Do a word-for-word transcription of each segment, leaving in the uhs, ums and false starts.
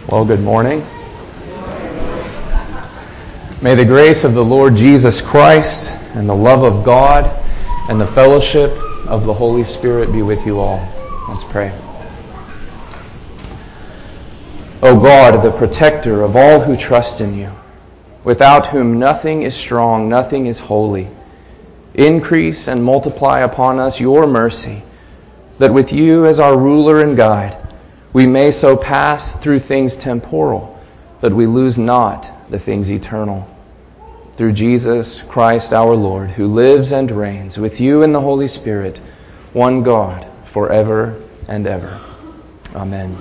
Well, good morning. May the grace of the Lord Jesus Christ and the love of God and the fellowship of the Holy Spirit be with you all. Let's pray. O God, the protector of all who trust in you, without whom nothing is strong, nothing is holy, increase and multiply upon us your mercy, that with you as our ruler and guide, we may so pass through things temporal, that we lose not the things eternal. Through Jesus Christ our Lord, who lives and reigns with you in the Holy Spirit, one God, forever and ever. Amen.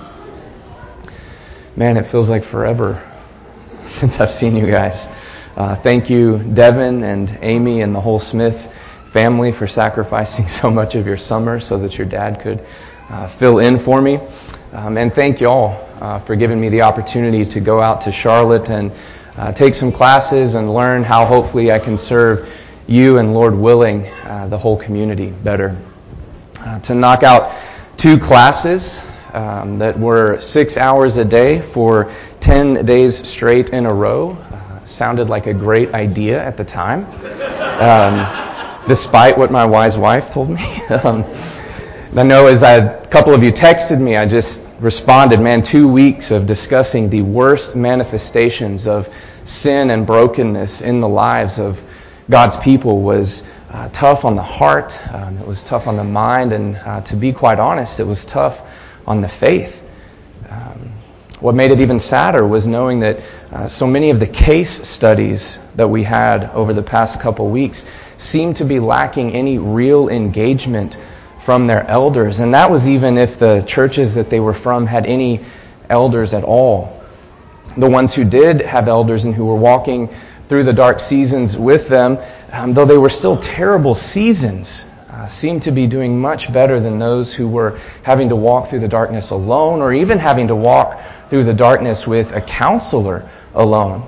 Man, it feels like forever since I've seen you guys. Uh, thank you, Devin and Amy and the whole Smith family, for sacrificing so much of your summer so that your dad could uh, fill in for me. Um, and thank y'all uh, for giving me the opportunity to go out to Charlotte and uh, take some classes and learn how hopefully I can serve you and, Lord willing, uh, the whole community better. Uh, to knock out two classes um, that were six hours a day for ten days straight in a row uh, sounded like a great idea at the time, um, despite what my wise wife told me. um, I know as I, a couple of you texted me, I just responded, man, two weeks of discussing the worst manifestations of sin and brokenness in the lives of God's people was uh, tough on the heart. Um, it was tough on the mind. And uh, to be quite honest, it was tough on the faith. Um, what made it even sadder was knowing that uh, so many of the case studies that we had over the past couple weeks seemed to be lacking any real engagement from their elders. And that was even if the churches that they were from had any elders at all. The ones who did have elders and who were walking through the dark seasons with them, um, though they were still terrible seasons, uh, seemed to be doing much better than those who were having to walk through the darkness alone, or even having to walk through the darkness with a counselor alone.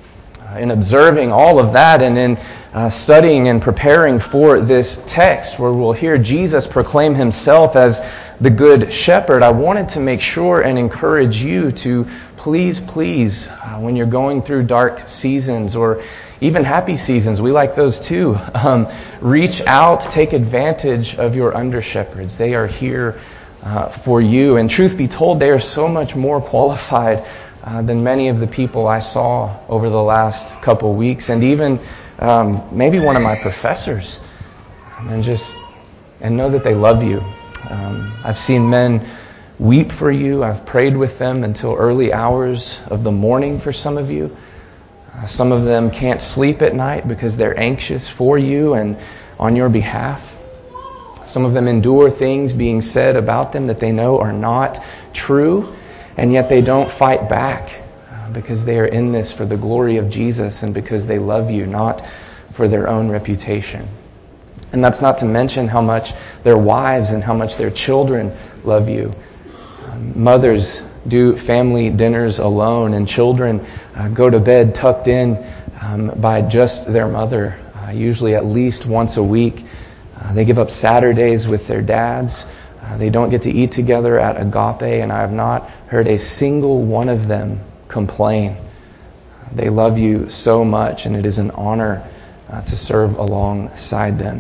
Uh, in observing all of that and in Uh, studying and preparing for this text where we'll hear Jesus proclaim himself as the good shepherd, I wanted to make sure and encourage you to please, please, uh, when you're going through dark seasons or even happy seasons, we like those too, um, reach out, take advantage of your under-shepherds. They are here uh, for you. And truth be told, they are so much more qualified uh, than many of the people I saw over the last couple weeks, and even Um, maybe one of my professors, and just and know that they love you. Um, I've seen men weep for you. I've prayed with them until early hours of the morning for some of you. Uh, some of them can't sleep at night because they're anxious for you and on your behalf. Some of them endure things being said about them that they know are not true, and yet they don't fight back, because they are in this for the glory of Jesus and because they love you, not for their own reputation. And that's not to mention how much their wives and how much their children love you. Um, mothers do family dinners alone, and children uh, go to bed tucked in um, by just their mother, uh, usually at least once a week. Uh, they give up Saturdays with their dads. Uh, they don't get to eat together at Agape, and I have not heard a single one of them complain. They love you so much, and it is an honor uh, to serve alongside them.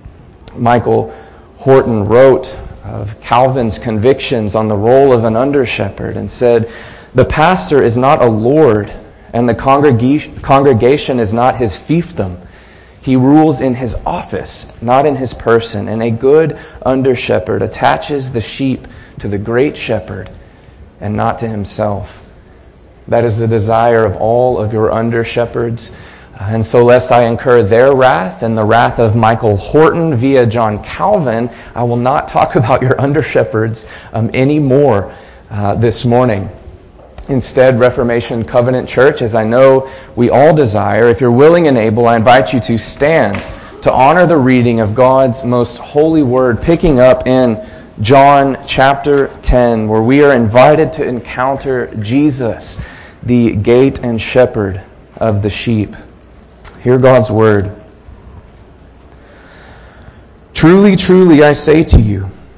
Michael Horton wrote of Calvin's convictions on the role of an under-shepherd and said, "The pastor is not a lord, and the congrega- congregation is not his fiefdom. He rules in his office, not in his person, and a good under-shepherd attaches the sheep to the great shepherd and not to himself." That is the desire of all of your under-shepherds. Uh, and so lest I incur their wrath and the wrath of Michael Horton via John Calvin, I will not talk about your under-shepherds um, anymore uh, this morning. Instead, Reformation Covenant Church, as I know we all desire, if you're willing and able, I invite you to stand to honor the reading of God's most holy word, picking up in John chapter ten, where we are invited to encounter Jesus, the gate and shepherd of the sheep. Hear God's word. "Truly, truly, I say to you,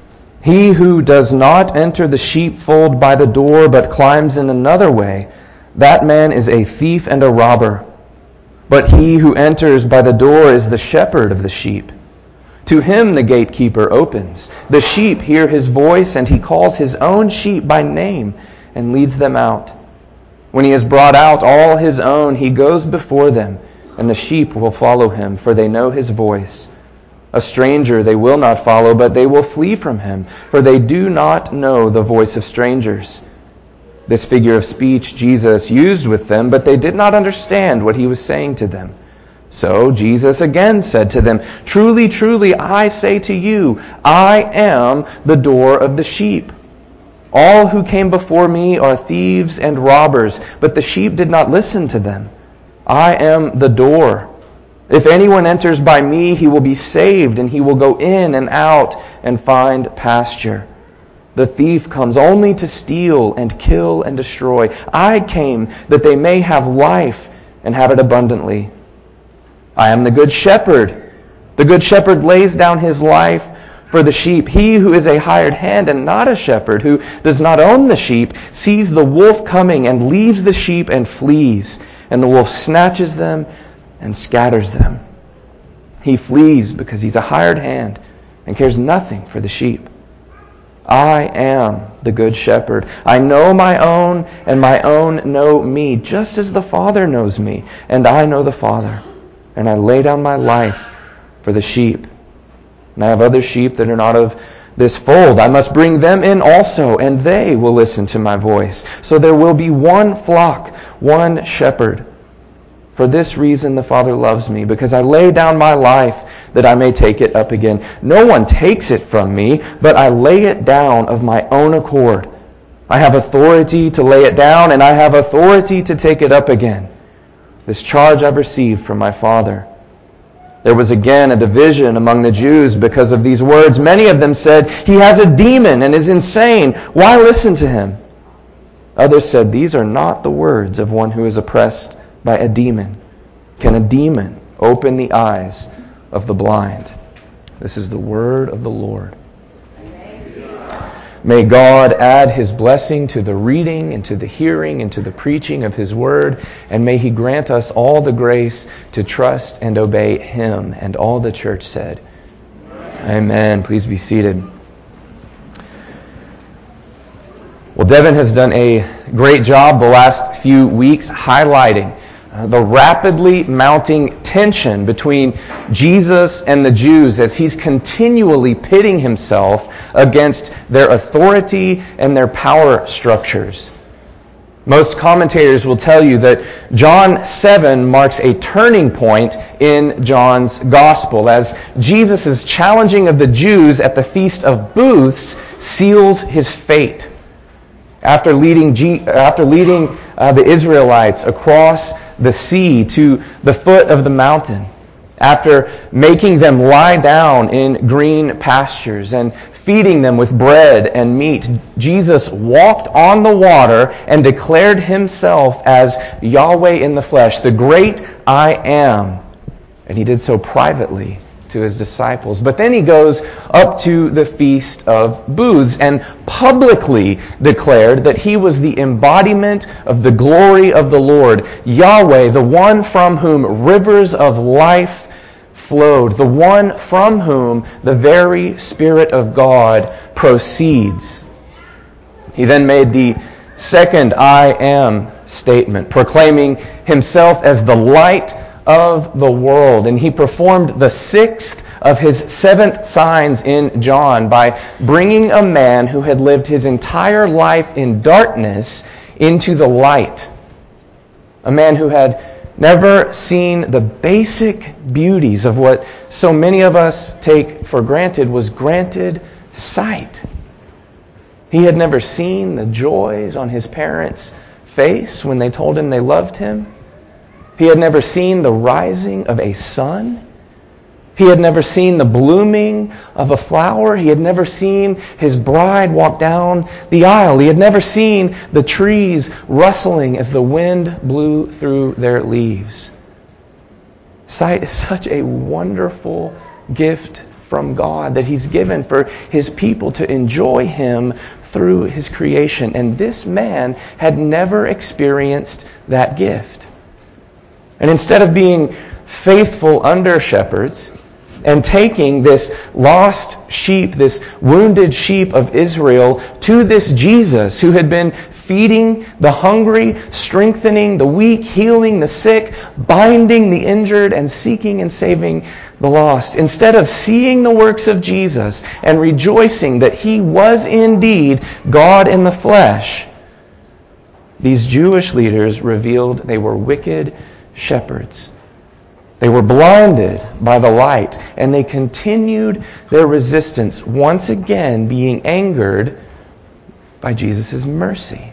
He who does not enter the sheepfold by the door, but climbs in another way, that man is a thief and a robber. But he who enters by the door is the shepherd of the sheep. To him the gatekeeper opens. The sheep hear his voice, and he calls his own sheep by name and leads them out. When he has brought out all his own, he goes before them, and the sheep will follow him, for they know his voice. A stranger they will not follow, but they will flee from him, for they do not know the voice of strangers. This figure of speech Jesus used with them, but they did not understand what he was saying to them. So Jesus again said to them, "Truly, truly, I say to you, I am the door of the sheep. All who came before me are thieves and robbers, but the sheep did not listen to them. I am the door. If anyone enters by me, he will be saved, and he will go in and out and find pasture. The thief comes only to steal and kill and destroy. I came that they may have life and have it abundantly. I am the good shepherd. The good shepherd lays down his life for the sheep. He who is a hired hand and not a shepherd, who does not own the sheep, sees the wolf coming and leaves the sheep and flees, and the wolf snatches them and scatters them. He flees because he's a hired hand and cares nothing for the sheep. I am the good shepherd. I know my own, and my own know me, just as the Father knows me, and I know the Father. And I lay down my life for the sheep. And I have other sheep that are not of this fold. I must bring them in also, and they will listen to my voice. So there will be one flock, one shepherd. For this reason the Father loves me, because I lay down my life that I may take it up again. No one takes it from me, but I lay it down of my own accord. I have authority to lay it down, and I have authority to take it up again. This charge I've received from my Father." There was again a division among the Jews because of these words. Many of them said, "He has a demon and is insane. Why listen to him?" Others said, "These are not the words of one who is oppressed by a demon. Can a demon open the eyes of the blind?" This is the word of the Lord. May God add His blessing to the reading and to the hearing and to the preaching of His word, and may He grant us all the grace to trust and obey Him. And all the church said, Amen. Amen. Please be seated. Well, Devin has done a great job the last few weeks highlighting Uh, the rapidly mounting tension between Jesus and the Jews as He's continually pitting Himself against their authority and their power structures. Most commentators will tell you that John seven marks a turning point in John's Gospel, as Jesus' challenging of the Jews at the Feast of Booths seals His fate. After leading, G- after leading uh, the Israelites across the sea to the foot of the mountain, after making them lie down in green pastures and feeding them with bread and meat, Jesus walked on the water and declared Himself as Yahweh in the flesh, the great I am. And He did so privately to His disciples. But then He goes up to the Feast of Booths and publicly declared that He was the embodiment of the glory of the Lord, Yahweh, the one from whom rivers of life flowed, the one from whom the very Spirit of God proceeds. He then made the second I am statement, proclaiming Himself as the light of the world. And He performed the sixth of His seventh signs in John by bringing a man who had lived his entire life in darkness into the light. A man who had never seen the basic beauties of what so many of us take for granted was granted sight. He had never seen the joys on his parents' face when they told him they loved him. He had never seen the rising of a sun. He had never seen the blooming of a flower. He had never seen his bride walk down the aisle. He had never seen the trees rustling as the wind blew through their leaves. Sight is such a wonderful gift from God that He's given for His people to enjoy Him through His creation. And this man had never experienced that gift. And instead of being faithful under shepherds and taking this lost sheep, this wounded sheep of Israel to this Jesus who had been feeding the hungry, strengthening the weak, healing the sick, binding the injured, and seeking and saving the lost. Instead of seeing the works of Jesus and rejoicing that He was indeed God in the flesh, these Jewish leaders revealed they were wicked shepherds. They were blinded by the light, and they continued their resistance, once again being angered by Jesus' mercy.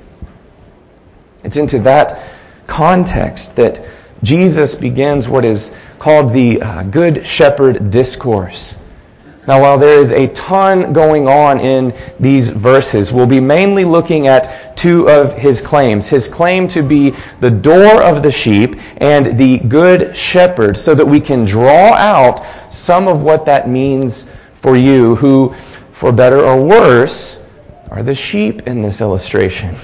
It's into that context that Jesus begins what is called the uh, Good Shepherd Discourse. Now, while there is a ton going on in these verses, we'll be mainly looking at two of His claims. His claim to be the door of the sheep and the Good Shepherd, so that we can draw out some of what that means for you, who, for better or worse, are the sheep in this illustration.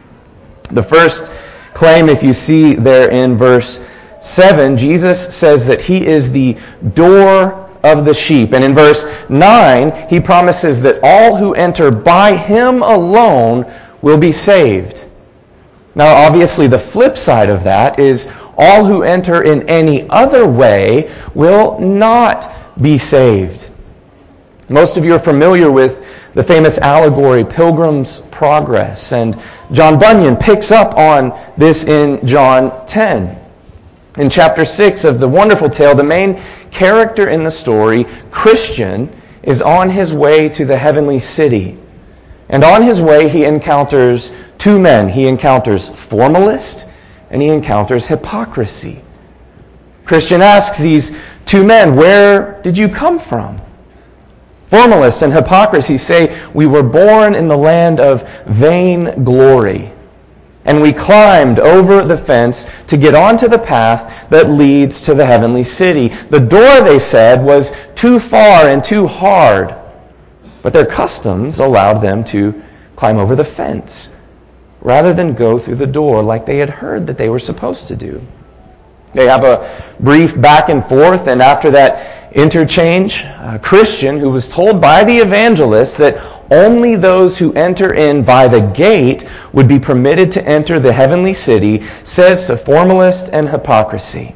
The first claim, if you see there in verse seven, Jesus says that He is the door of the sheep. And in verse nine, He promises that all who enter by Him alone will be saved. Now, obviously, the flip side of that is all who enter in any other way will not be saved. Most of you are familiar with the famous allegory, Pilgrim's Progress. And John Bunyan picks up on this in John ten. In chapter six of the wonderful tale, the main character in the story, Christian, is on his way to the heavenly city. And on his way, he encounters two men. He encounters formalist and he encounters hypocrisy. Christian asks these two men, "Where did you come from?" Formalist and hypocrisy say, "We were born in the land of vain glory, and we climbed over the fence to get onto the path that leads to the heavenly city. The door," they said, "was too far and too hard." But their customs allowed them to climb over the fence rather than go through the door like they had heard that they were supposed to do. They have a brief back and forth, and after that interchange, a Christian, who was told by the evangelist that only those who enter in by the gate would be permitted to enter the heavenly city, says to formalist and hypocrisy,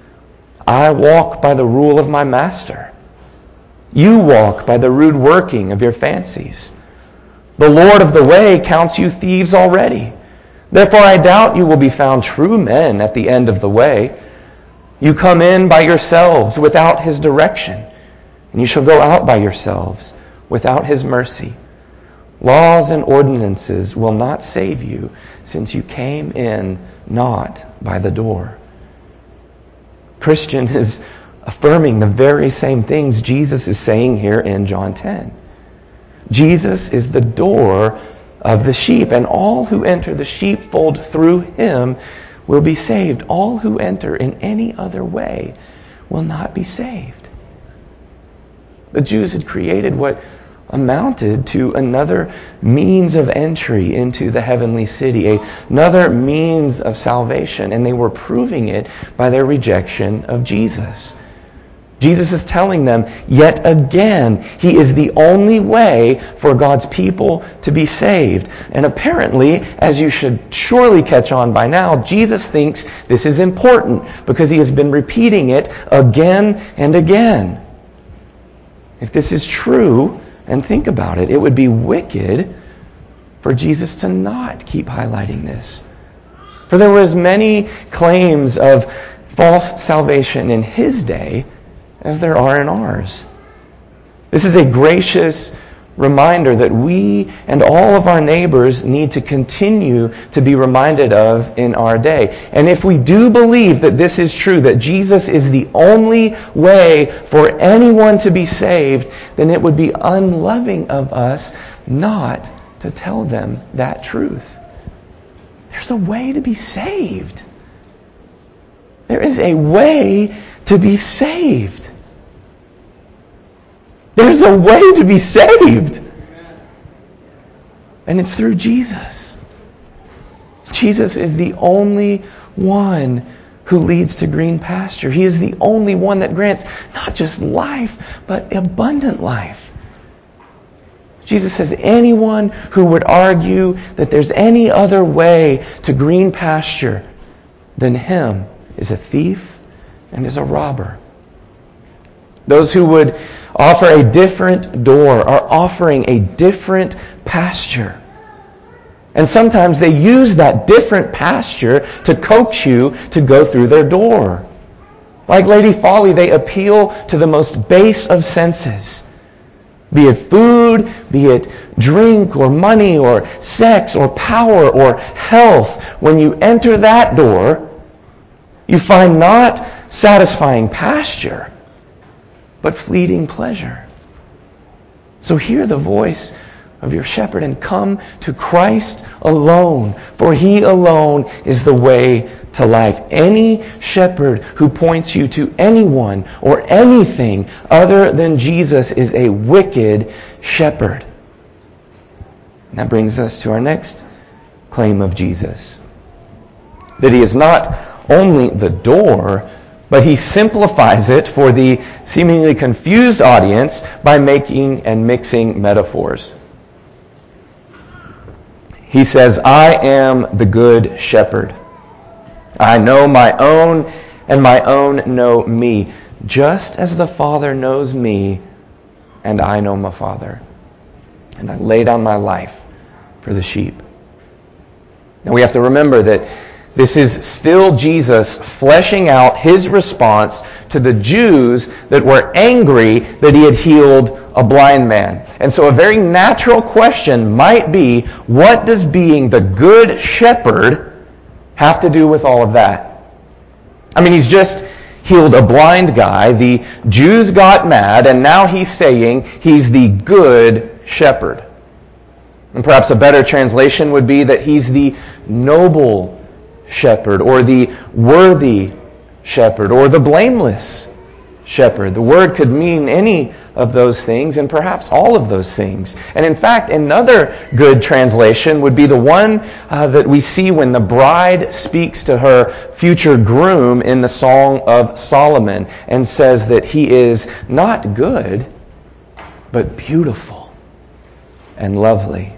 "I walk by the rule of my master. You walk by the rude working of your fancies. The Lord of the way counts you thieves already. Therefore I doubt you will be found true men at the end of the way. You come in by yourselves without His direction, and you shall go out by yourselves without His mercy. Laws and ordinances will not save you, since you came in not by the door." Christian is affirming the very same things Jesus is saying here in John ten. Jesus is the door of the sheep, and all who enter the sheepfold through Him will be saved. All who enter in any other way will not be saved. The Jews had created what amounted to another means of entry into the heavenly city, another means of salvation, and they were proving it by their rejection of Jesus. Jesus is telling them yet again, He is the only way for God's people to be saved. And apparently, as you should surely catch on by now, Jesus thinks this is important because He has been repeating it again and again. If this is true, and think about it, it would be wicked for Jesus to not keep highlighting this. For there were as many claims of false salvation in His day as there are in ours. This is a gracious reminder that we and all of our neighbors need to continue to be reminded of in our day. And if we do believe that this is true, that Jesus is the only way for anyone to be saved, then it would be unloving of us not to tell them that truth. There's a way to be saved. There is a way to be saved. There's a way to be saved. And it's through Jesus. Jesus is the only one who leads to green pasture. He is the only one that grants not just life, but abundant life. Jesus says anyone who would argue that there's any other way to green pasture than him is a thief and is a robber. Those who would offer a different door are offering a different pasture. And sometimes they use that different pasture to coax you to go through their door. Like Lady Folly, they appeal to the most base of senses. Be it food, be it drink or money or sex or power or health. When you enter that door, you find not satisfying pasture, but fleeting pleasure. So hear the voice of your shepherd and come to Christ alone, for He alone is the way to life. Any shepherd who points you to anyone or anything other than Jesus is a wicked shepherd. And that brings us to our next claim of Jesus. That He is not only the door, but He simplifies it for the seemingly confused audience by making and mixing metaphors. He says, I am the good shepherd. I know my own, and my own know me, just as the Father knows me, and I know my Father. And I lay down my life for the sheep. Now we have to remember that this is still Jesus fleshing out His response to the Jews that were angry that He had healed a blind man. And so a very natural question might be, what does being the good shepherd have to do with all of that? I mean, He's just healed a blind guy. The Jews got mad, and now He's saying He's the good shepherd. And perhaps a better translation would be that He's the noble shepherd, or the worthy shepherd, or the blameless shepherd. The word could mean any of those things, and perhaps all of those things. And in fact, another good translation would be the one uh, that we see when the bride speaks to her future groom in the Song of Solomon and says that he is not good, but beautiful and lovely.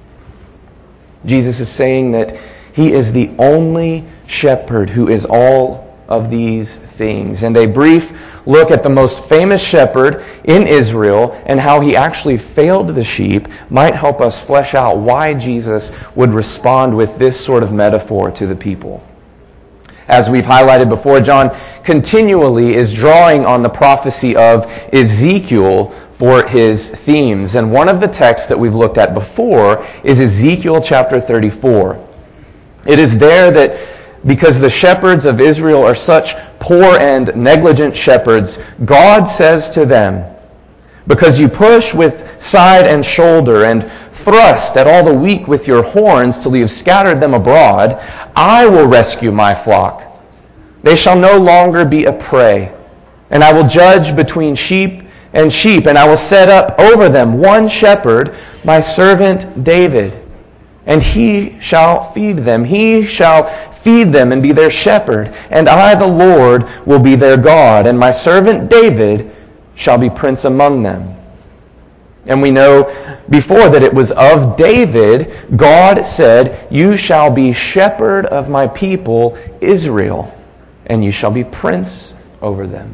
Jesus is saying that He is the only shepherd who is all of these things. And a brief look at the most famous shepherd in Israel and how he actually failed the sheep might help us flesh out why Jesus would respond with this sort of metaphor to the people. As we've highlighted before, John continually is drawing on the prophecy of Ezekiel for his themes. And one of the texts that we've looked at before is Ezekiel chapter thirty-four. It is there that because the shepherds of Israel are such poor and negligent shepherds, God says to them, because you push with side and shoulder and thrust at all the weak with your horns till you have scattered them abroad, I will rescue my flock. They shall no longer be a prey, and I will judge between sheep and sheep, and I will set up over them one shepherd, my servant David. And he shall feed them. He shall feed them and be their shepherd. And I, the Lord, will be their God. And my servant David shall be prince among them. And we know before that it was of David, God said, you shall be shepherd of my people Israel, and you shall be prince over them.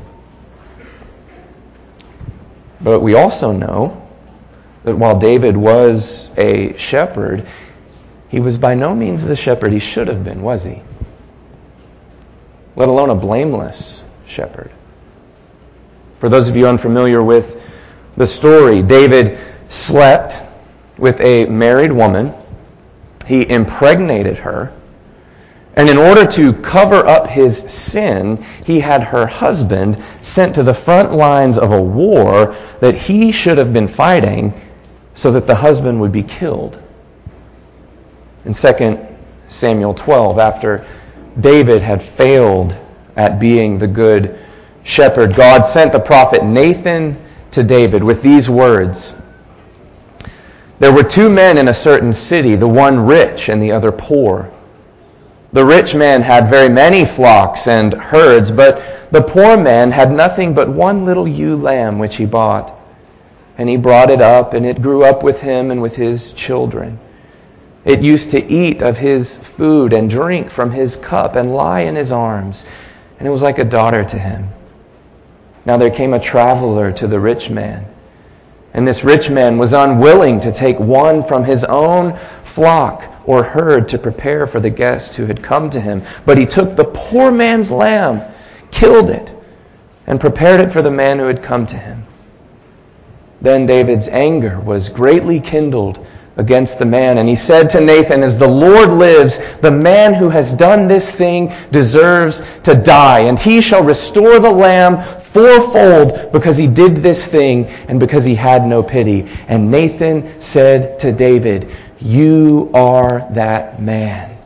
But we also know that while David was a shepherd, he was by no means the shepherd he should have been, was he? Let alone a blameless shepherd. For those of you unfamiliar with the story, David slept with a married woman. He impregnated her. And in order to cover up his sin, he had her husband sent to the front lines of a war that he should have been fighting so that the husband would be killed. In Second Samuel twelve, after David had failed at being the good shepherd, God sent the prophet Nathan to to David with these words. There were two men in a certain city, the one rich and the other poor. The rich man had very many flocks and herds, but the poor man had nothing but one little ewe lamb which he bought. And he brought it up, and it grew up with him and with his children. It used to eat of his food and drink from his cup and lie in his arms, and it was like a daughter to him. Now there came a traveler to the rich man, and this rich man was unwilling to take one from his own flock or herd to prepare for the guest who had come to him. But he took the poor man's lamb, killed it, and prepared it for the man who had come to him. Then David's anger was greatly kindled against the man, and he said to Nathan, as the Lord lives, the man who has done this thing deserves to die, and he shall restore the lamb fourfold because he did this thing and because he had no pity. And Nathan said to David, you are that man.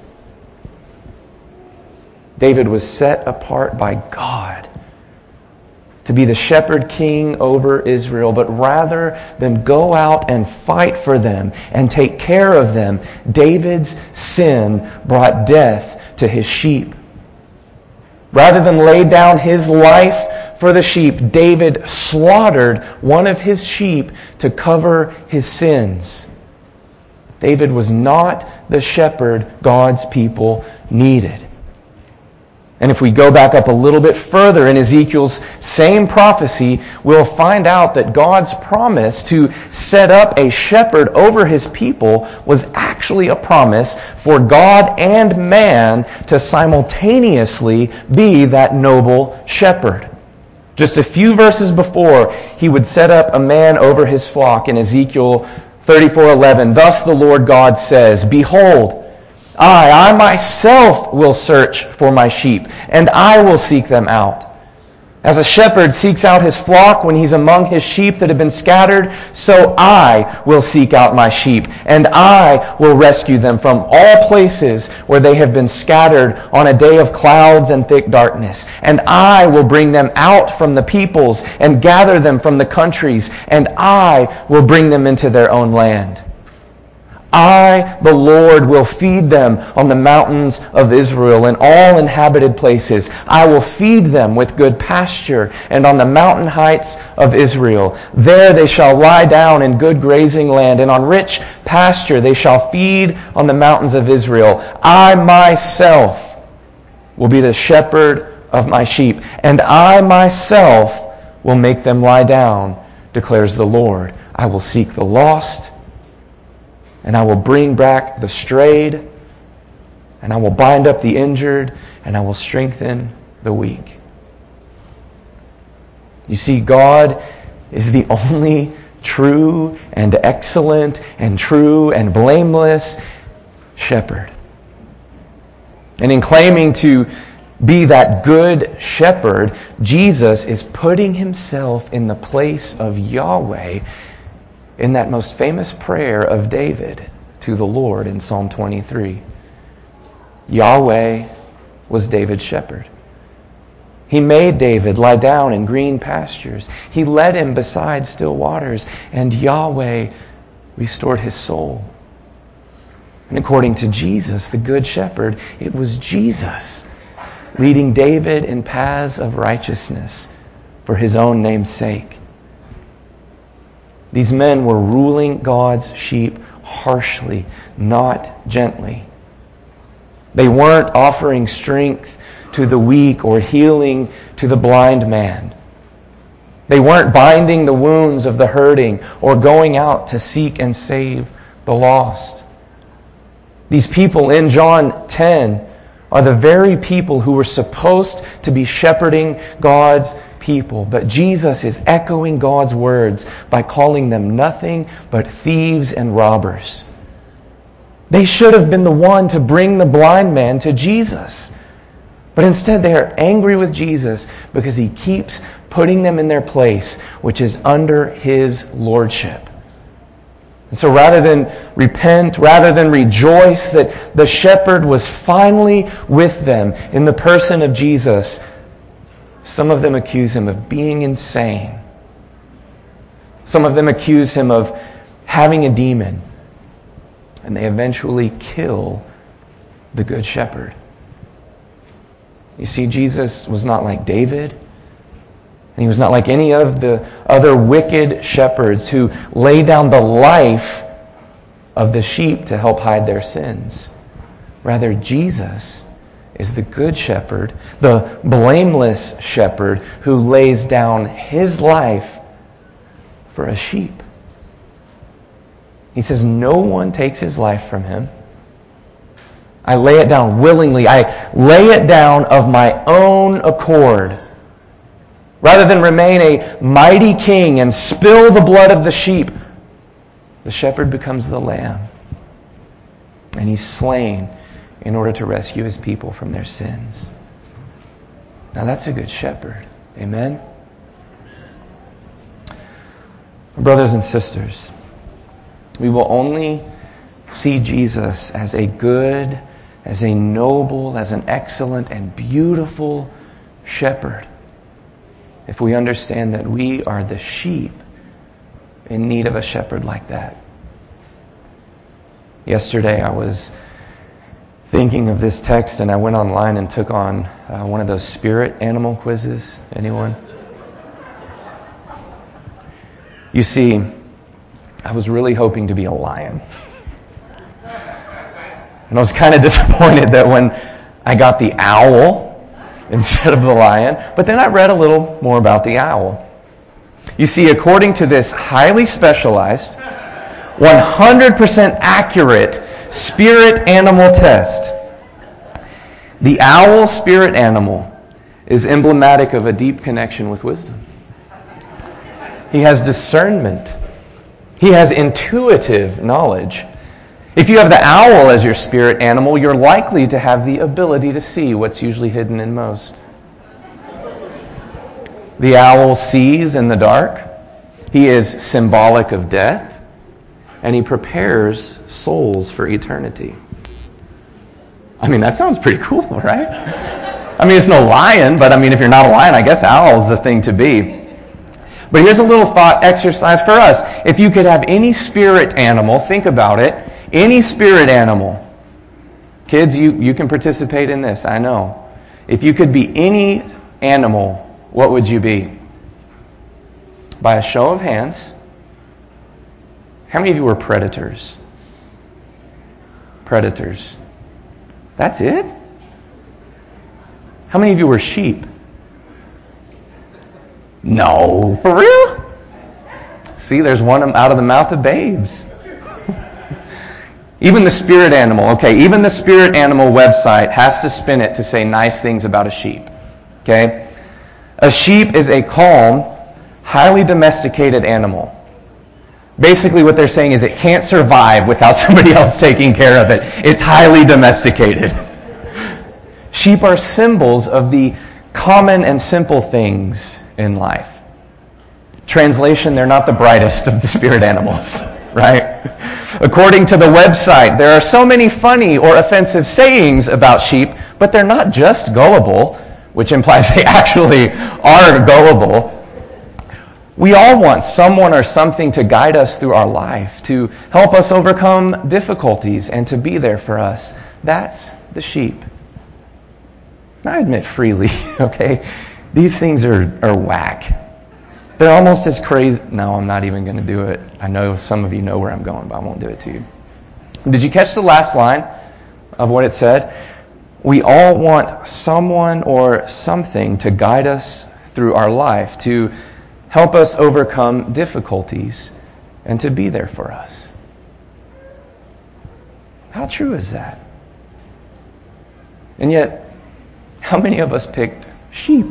David was set apart by God to be the shepherd king over Israel, but rather than go out and fight for them and take care of them, David's sin brought death to his sheep. Rather than lay down his life for the sheep, David slaughtered one of his sheep to cover his sins. David was not the shepherd God's people needed. And if we go back up a little bit further in Ezekiel's same prophecy, we'll find out that God's promise to set up a shepherd over his people was actually a promise for God and man to simultaneously be that noble shepherd. Just a few verses before, he would set up a man over his flock in Ezekiel thirty-four eleven. Thus the Lord God says, behold, I, I myself will search for my sheep, and I will seek them out. As a shepherd seeks out his flock when he's among his sheep that have been scattered, so I will seek out my sheep, and I will rescue them from all places where they have been scattered on a day of clouds and thick darkness. And I will bring them out from the peoples and gather them from the countries, and I will bring them into their own land. I, the Lord, will feed them on the mountains of Israel and all inhabited places. I will feed them with good pasture and on the mountain heights of Israel. There they shall lie down in good grazing land, and on rich pasture they shall feed on the mountains of Israel. I myself will be the shepherd of my sheep, and I myself will make them lie down, declares the Lord. I will seek the lost, and I will bring back the strayed, and I will bind up the injured, and I will strengthen the weak. You see, God is the only true and excellent and true and blameless shepherd. And in claiming to be that good shepherd, Jesus is putting himself in the place of Yahweh in that most famous prayer of David to the Lord in Psalm twenty-three. Yahweh was David's shepherd. He made David lie down in green pastures. He led him beside still waters, and Yahweh restored his soul. And according to Jesus, the Good Shepherd, it was Jesus leading David in paths of righteousness for his own name's sake. These men were ruling God's sheep harshly, not gently. They weren't offering strength to the weak or healing to the blind man. They weren't binding the wounds of the hurting or going out to seek and save the lost. These people in John ten are the very people who were supposed to be shepherding God's people. But Jesus is echoing God's words by calling them nothing but thieves and robbers. They should have been the one to bring the blind man to Jesus. But instead they are angry with Jesus because he keeps putting them in their place, which is under his lordship. And so rather than repent, rather than rejoice that the shepherd was finally with them in the person of Jesus, some of them accuse him of being insane. Some of them accuse him of having a demon. And they eventually kill the Good Shepherd. You see, Jesus was not like David. And he was not like any of the other wicked shepherds who lay down the life of the sheep to help hide their sins. Rather, Jesus is the Good Shepherd, the blameless shepherd who lays down his life for a sheep. He says, no one takes his life from him. I lay it down willingly. I lay it down of my own accord. Rather than remain a mighty king and spill the blood of the sheep, the shepherd becomes the lamb. And he's slain in order to rescue his people from their sins. Now that's a good shepherd. Amen? Brothers and sisters, we will only see Jesus as a good, as a noble, as an excellent and beautiful shepherd if we understand that we are the sheep in need of a shepherd like that. Yesterday I was thinking of this text and I went online and took on uh, one of those spirit animal quizzes. Anyone? You see, I was really hoping to be a lion. And I was kind of disappointed that when I got the owl instead of the lion, but then I read a little more about the owl. You see, according to this highly specialized, one hundred percent accurate spirit animal test, the owl spirit animal is emblematic of a deep connection with wisdom. He has discernment. He has intuitive knowledge. If you have the owl as your spirit animal, you're likely to have the ability to see what's usually hidden in most. The owl sees in the dark. He is symbolic of death. And he prepares souls for eternity. I mean, that sounds pretty cool, right? I mean, it's no lion, but I mean, if you're not a lion, I guess owl's the thing to be. But here's a little thought exercise for us. If you could have any spirit animal, think about it, any spirit animal. Kids, you, you can participate in this, I know. If you could be any animal, what would you be? By a show of hands, how many of you were predators? Predators. That's it? How many of you were sheep? No. For real? See, there's one out of the mouth of babes. Even the spirit animal, okay, even the spirit animal website has to spin it to say nice things about a sheep. Okay? A sheep is a calm, highly domesticated animal. Basically what they're saying is it can't survive without somebody else taking care of it. It's highly domesticated. Sheep are symbols of the common and simple things in life. Translation, they're not the brightest of the spirit animals, right? According to the website, there are so many funny or offensive sayings about sheep, but they're not just gullible, which implies they actually are gullible. We all want someone or something to guide us through our life, to help us overcome difficulties, and to be there for us. That's the sheep. I admit freely, okay, these things are, are whack. They're almost as crazy. No, I'm not even going to do it. I know some of you know where I'm going, but I won't do it to you. Did you catch the last line of what it said? We all want someone or something to guide us through our life, to help us overcome difficulties, and to be there for us. How true is that? And yet, how many of us picked sheep?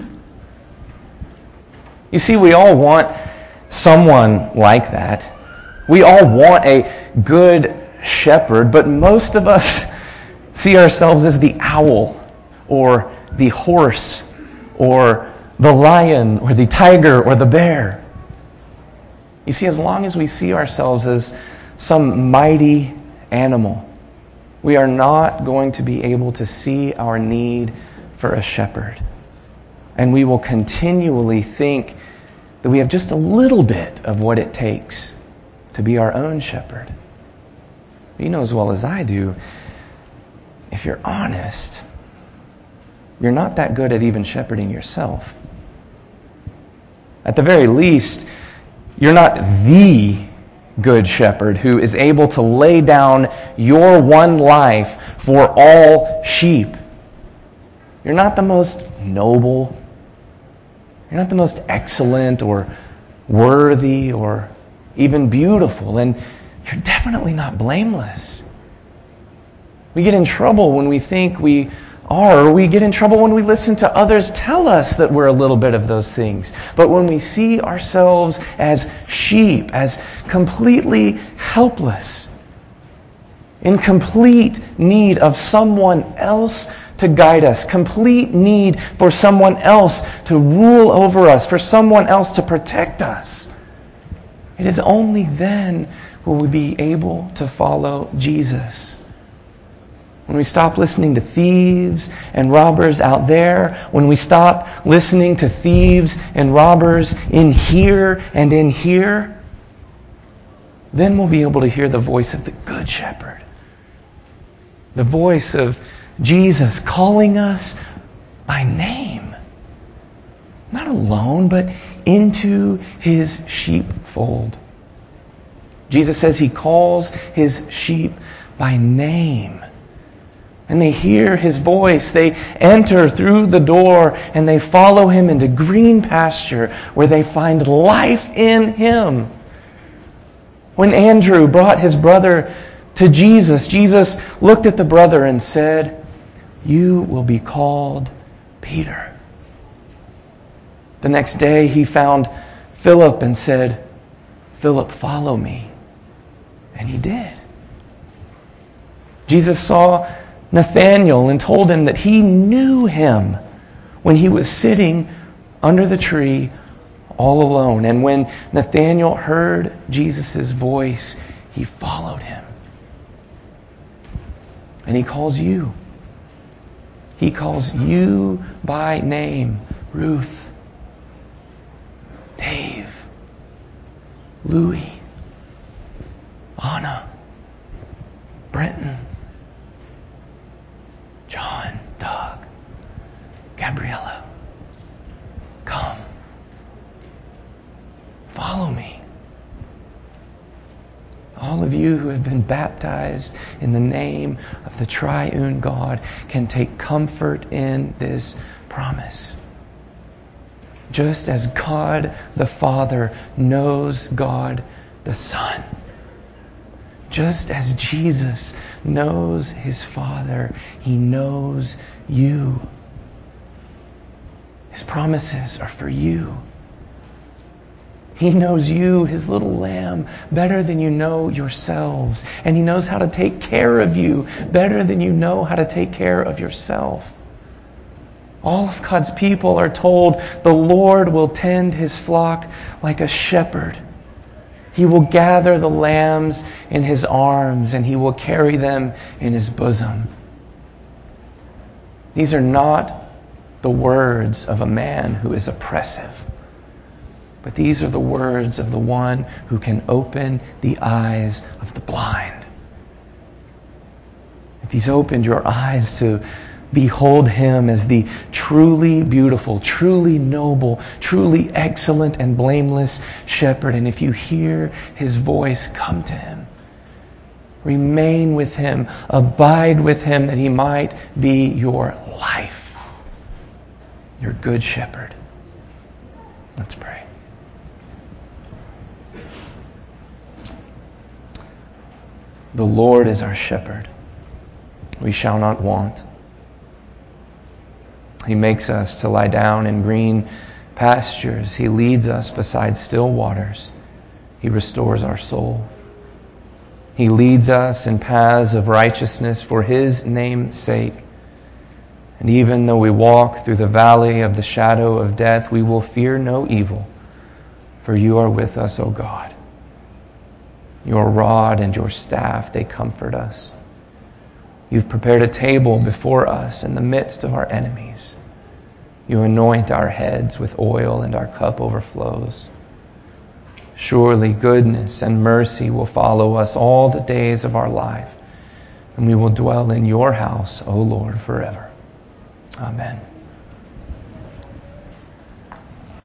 You see, we all want someone like that. We all want a good shepherd, but most of us see ourselves as the owl, or the horse, or the lion, or the tiger, or the bear. You see, as long as we see ourselves as some mighty animal, we are not going to be able to see our need for a shepherd. And we will continually think that we have just a little bit of what it takes to be our own shepherd. You know as well as I do, if you're honest, you're not that good at even shepherding yourself. At the very least, you're not the good shepherd who is able to lay down your one life for all sheep. You're not the most noble. You're not the most excellent or worthy or even beautiful. And you're definitely not blameless. We get in trouble when we think we are, or we get in trouble when we listen to others tell us that we're a little bit of those things. But when we see ourselves as sheep, as completely helpless, in complete need of someone else to guide us, complete need for someone else to rule over us, for someone else to protect us, it is only then will we be able to follow Jesus. When we stop listening to thieves and robbers out there, when we stop listening to thieves and robbers in here and in here, then we'll be able to hear the voice of the Good Shepherd. The voice of Jesus calling us by name. Not alone, but into His sheepfold. Jesus says He calls His sheep by name. And they hear His voice. They enter through the door and they follow Him into green pasture where they find life in Him. When Andrew brought his brother to Jesus, Jesus looked at the brother and said, "You will be called Peter." The next day he found Philip and said, "Philip, follow me." And he did. Jesus saw Nathanael and told him that he knew him when he was sitting under the tree all alone. And when Nathanael heard Jesus' voice, he followed Him. And He calls you. He calls you by name. Ruth, Dave, Louie, Anna, Brenton, John, Doug, Gabriella. Come. Follow me. All of you who have been baptized in the name of the triune God can take comfort in this promise. Just as God the Father knows God the Son, just as Jesus knows His Father, He knows you. His promises are for you. He knows you, His little lamb, better than you know yourselves. And He knows how to take care of you better than you know how to take care of yourself. All of God's people are told the Lord will tend His flock like a shepherd. He will gather the lambs in His arms and He will carry them in His bosom. These are not the words of a man who is oppressive, but these are the words of the one who can open the eyes of the blind. If He's opened your eyes to behold Him as the truly beautiful, truly noble, truly excellent and blameless shepherd, and if you hear His voice, come to Him. Remain with Him. Abide with Him that He might be your life. Your good shepherd. Let's pray. The Lord is our shepherd. We shall not want. He makes us to lie down in green pastures. He leads us beside still waters. He restores our soul. He leads us in paths of righteousness for His name's sake. And even though we walk through the valley of the shadow of death, we will fear no evil, for You are with us, O God. Your rod and Your staff, they comfort us. You've prepared a table before us in the midst of our enemies. You anoint our heads with oil, and our cup overflows. Surely goodness and mercy will follow us all the days of our life, and we will dwell in your house, O Lord, forever. Amen.